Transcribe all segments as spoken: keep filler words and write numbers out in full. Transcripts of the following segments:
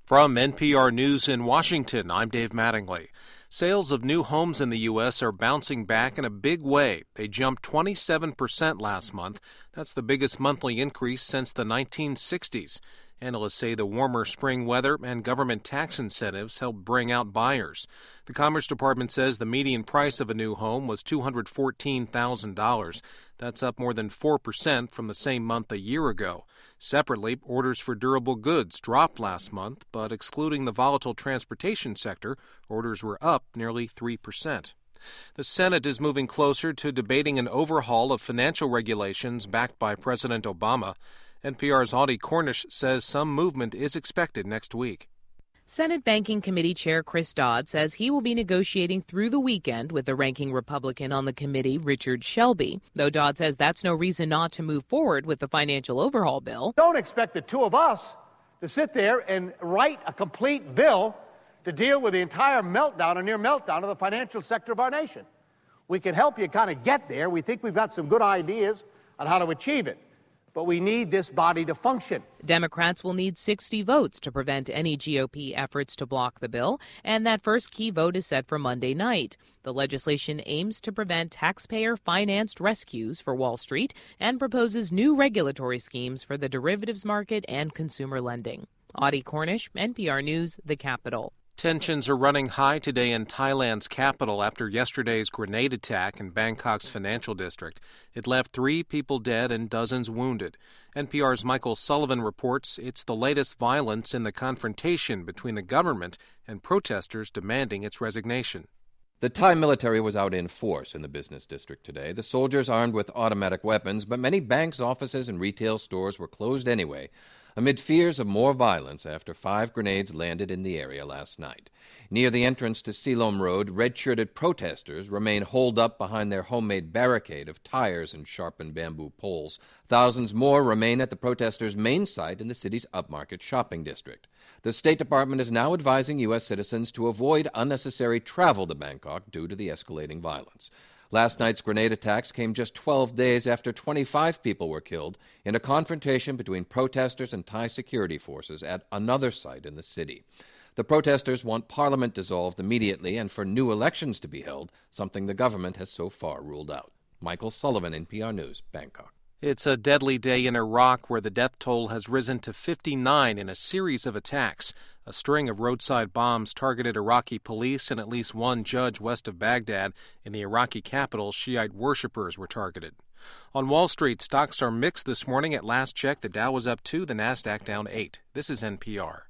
From N P R News in Washington, I'm Dave Mattingly. Sales of new homes in the U S are bouncing back in a big way. They jumped twenty-seven percent last month. That's the biggest monthly increase since the nineteen sixties. Analysts say the warmer spring weather and government tax incentives helped bring out buyers. The Commerce Department says the median price of a new home was two hundred fourteen thousand dollars. That's up more than four percent from the same month a year ago. Separately, orders for durable goods dropped last month, but excluding the volatile transportation sector, orders were up nearly three percent. The Senate is moving closer to debating an overhaul of financial regulations backed by President Obama. N P R's Audie Cornish says some movement is expected next week. Senate Banking Committee Chair Chris Dodd says he will be negotiating through the weekend with the ranking Republican on the committee, Richard Shelby, though Dodd says that's no reason not to move forward with the financial overhaul bill. Don't expect the two of us to sit there and write a complete bill to deal with the entire meltdown or near meltdown of the financial sector of our nation. We can help you kind of get there. We think we've got some good ideas on how to achieve it. But we need this body to function. Democrats will need sixty votes to prevent any G O P efforts to block the bill, and that first key vote is set for Monday night. The legislation aims to prevent taxpayer-financed rescues for Wall Street and proposes new regulatory schemes for the derivatives market and consumer lending. Audie Cornish, N P R News, The Capitol. Tensions are running high today in Thailand's capital after yesterday's grenade attack in Bangkok's financial district. It left three people dead and dozens wounded. N P R's Michael Sullivan reports it's the latest violence in the confrontation between the government and protesters demanding its resignation. The Thai military was out in force in the business district today. The soldiers armed with automatic weapons, but many banks, offices, and retail stores were closed anyway, amid fears of more violence after five grenades landed in the area last night. Near the entrance to Silom Road, red-shirted protesters remain holed up behind their homemade barricade of tires and sharpened bamboo poles. Thousands more remain at the protesters' main site in the city's upmarket shopping district. The State Department is now advising U S citizens to avoid unnecessary travel to Bangkok due to the escalating violence. Last night's grenade attacks came just twelve days after twenty-five people were killed in a confrontation between protesters and Thai security forces at another site in the city. The protesters want Parliament dissolved immediately and for new elections to be held, something the government has so far ruled out. Michael Sullivan, N P R News, Bangkok. It's a deadly day in Iraq where the death toll has risen to fifty-nine in a series of attacks. A string of roadside bombs targeted Iraqi police and at least one judge west of Baghdad. In the Iraqi capital, Shiite worshippers were targeted. On Wall Street, stocks are mixed this morning. At last check, the Dow was up two, the Nasdaq down eight. This is N P R.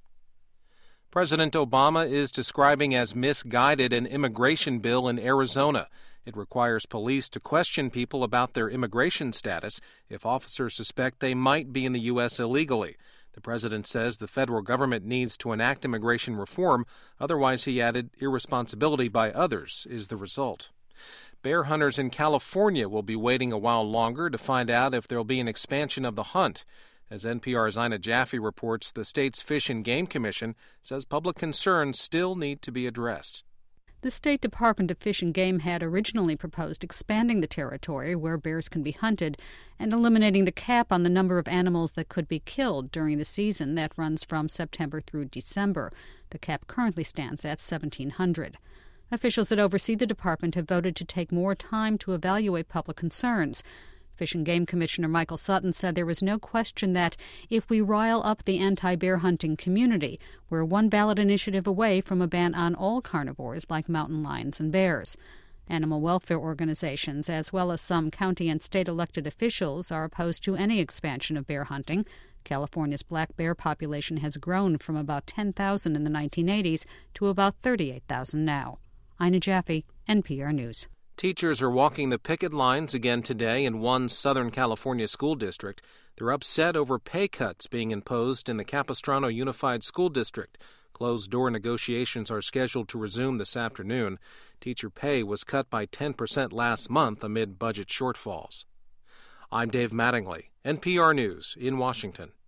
President Obama is describing as misguided an immigration bill in Arizona. It requires police to question people about their immigration status if officers suspect they might be in the U S illegally. The president says the federal government needs to enact immigration reform. Otherwise, he added, irresponsibility by others is the result. Bear hunters in California will be waiting a while longer to find out if there will be an expansion of the hunt. As N P R's Ina Jaffe reports, the state's Fish and Game Commission says public concerns still need to be addressed. The State Department of Fish and Game had originally proposed expanding the territory where bears can be hunted and eliminating the cap on the number of animals that could be killed during the season that runs from September through December. The cap currently stands at seventeen hundred. Officials that oversee the department have voted to take more time to evaluate public concerns. Fish and Game Commissioner Michael Sutton said there was no question that if we rile up the anti-bear hunting community, we're one ballot initiative away from a ban on all carnivores like mountain lions and bears. Animal welfare organizations, as well as some county and state elected officials, are opposed to any expansion of bear hunting. California's black bear population has grown from about ten thousand in the nineteen eighties to about thirty-eight thousand now. Ina Jaffe, N P R News. Teachers are walking the picket lines again today in one Southern California school district. They're upset over pay cuts being imposed in the Capistrano Unified School District. Closed-door negotiations are scheduled to resume this afternoon. Teacher pay was cut by ten percent last month amid budget shortfalls. I'm Dave Mattingly, N P R News in Washington.